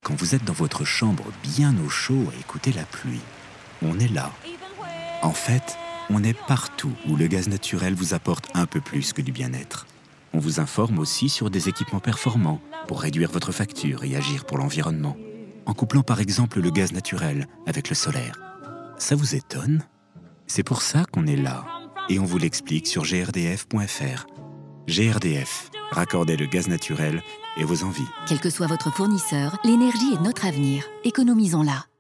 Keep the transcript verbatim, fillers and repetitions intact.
Quand vous êtes dans votre chambre bien au chaud à écouter la pluie, on est là. En fait, on est partout où le gaz naturel vous apporte un peu plus que du bien-être. On vous informe aussi sur des équipements performants pour réduire votre facture et agir pour l'environnement, en couplant par exemple le gaz naturel avec le solaire. Ça vous étonne ? C'est pour ça qu'on est là et on vous l'explique sur g r d f point f r. G R D F, raccordez le gaz naturel et vos envies. Quel que soit votre fournisseur, l'énergie est notre avenir. Économisons-la.